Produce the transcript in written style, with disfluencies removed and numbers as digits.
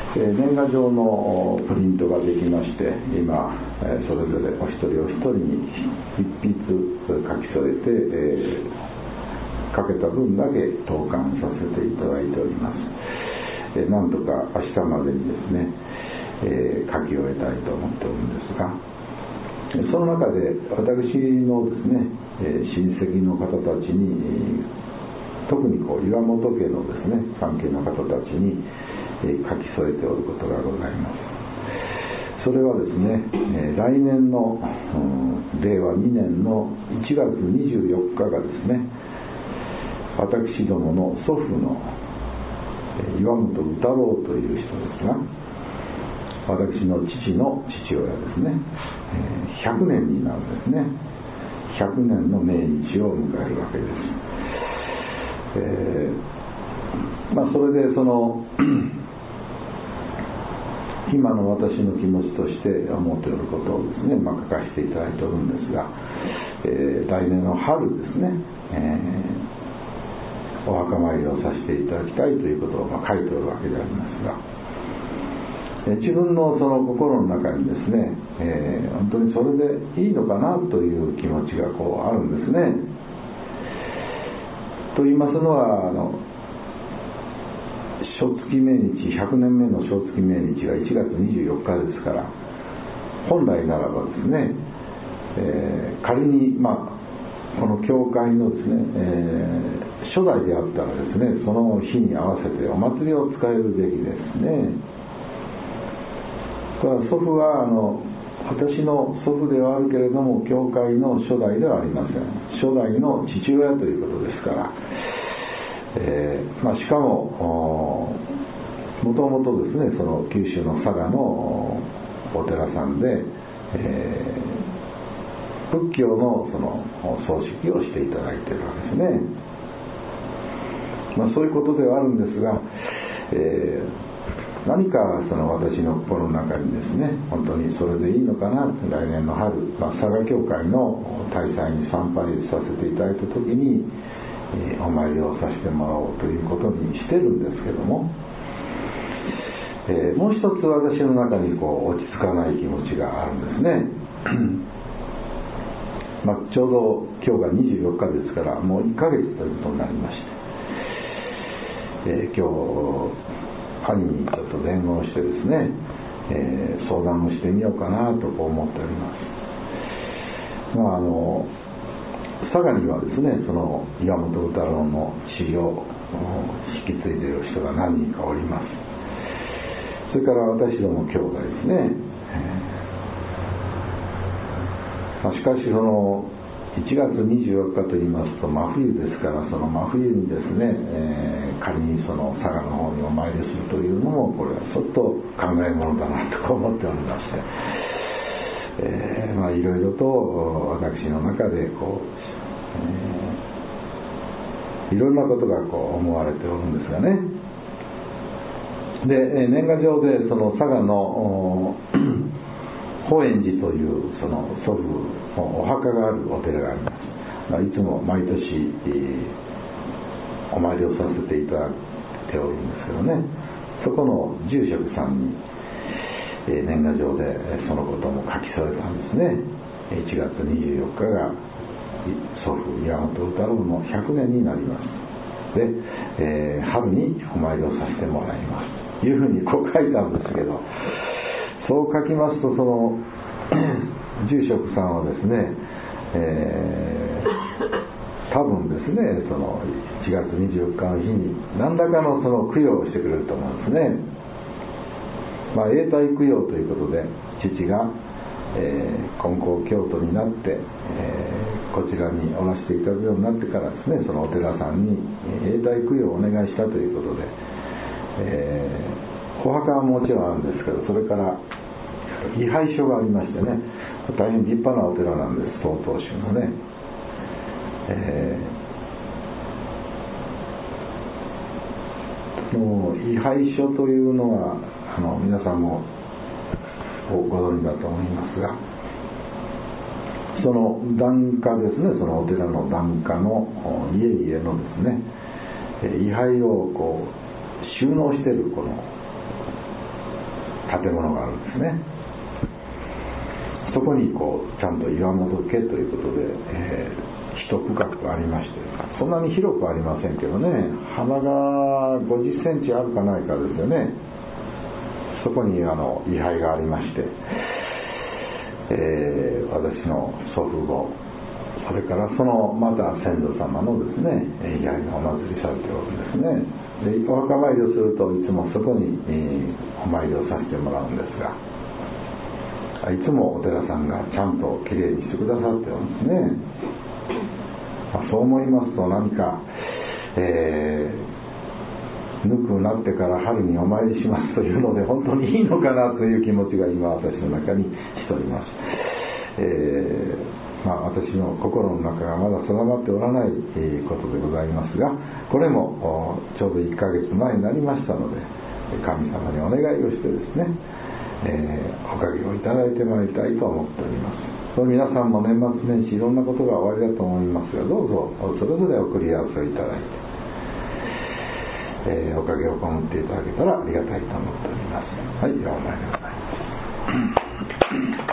年賀状のプリントができまして、今それぞれお一人お一人に一筆書き添えて、書けた分だけ投函させていただいております。なんとか明日までにですね、書き終えたいと思っておるんですが、その中で私のですね、親戚の方たちに、特に岩本家のですね関係の方たちに書き添えておることがございます。それはですね、来年の令和2年の1月24日がですね、私どもの祖父の岩本宇太郎という人ですが、私の父の父親ですね、100年になるんですね。100年の命日を迎えるわけです。それで今の私の気持ちとして思っていることをですね、書かせていただいておるんですが、来年の春ですね、お墓参りをさせていただきたいということを書いておるわけでありますが、自分の心の中にですね、本当にそれでいいのかなという気持ちがあるんですね。と言いますのは、正月命日、100年目の正月命日が1月24日ですから、本来ならばですね、仮にこの教会のですね、初代であったらですね、その日に合わせてお祭りを使えるべきですね。祖父は私の祖父ではあるけれども、教会の初代ではありません。初代の父親ということですから、しかももともとですね、九州の佐賀のお寺さんで、仏教の葬式をしていただいているわけですね。そういうことではあるんですが、何か私の心の中にですね、本当にそれでいいのかな、来年の春、佐賀教会の大祭に参拝させていただいた時に、お参りをさせてもらおうということにしてるんですけども、もう一つ私の中に落ち着かない気持ちがあるんですね。ちょうど今日が24日ですから、もう1ヶ月ということになりまして、今日兄にちょっと電話をしてですね、相談をしてみようかなと思っております。佐賀にはですね、岩本宇太郎の血を引き継いでいる人が何人かおります。それから私ども兄弟ですね。しかし1月24日といいますと真冬ですから、その真冬にですね、仮に佐賀の方にお参りするというのも、これはちょっと考えものだなと思っておりまして、いろいろと私の中でいろんなことが思われておるんですがね。で、年賀状で佐賀の法円寺という祖父のお墓があるお寺があります。いつも毎年お参りをさせていただいておるんですけどね、そこの住職さんに年賀状でそのことも書き添えたんですね。1月24日が祖父岩本宇太郎の100年になります。で、春にお参りをさせてもらいますというふうに書いたんですけど、そう書きますと、住職さんはですね、多分ですね、1月24日の日に何らかの供養をしてくれると思うんですね。永代供養ということで、父が、金光教徒になって、こちらにおらせていただくようになってからですね、そのお寺さんに永代供養をお願いしたということで、お墓はもちろんあるんですけど、それから位牌所がありましてね、大変立派なお寺なんです、曹洞宗のね。もう位牌所というのは皆さんもご存知だと思いますが、その檀家ですね、そのお寺の檀家の家々のですね、位牌を収納しているこの建物があるんですね。そこにこうちゃんと岩本家ということで、一区画ありまして、そんなに広くありませんけどね、幅が50センチあるかないかですよね。そこに位牌がありまして、私の祖父母、それからそのまた先祖様のですね位牌がお祭りされておるんですね。でお墓参りをするといつもそこに、お参りをさせてもらうんですが、いつもお寺さんがちゃんときれいにしてくださってるんですね。そう思いますと、何か、ぬくなってから春にお参りしますというので本当にいいのかなという気持ちが今私の中にしております。私の心の中がまだ定まっておらないことでございますが、これもちょうど1ヶ月前になりましたので、神様にお願いをしてですね、おかげをいただいてまいりたいと思っております。皆さんも年末年始いろんなことがおありだと思いますが、どうぞそれぞれ送り合わせをいただいて、おかげを被っていただけたらありがたいと思っております。はい、お参りでございます。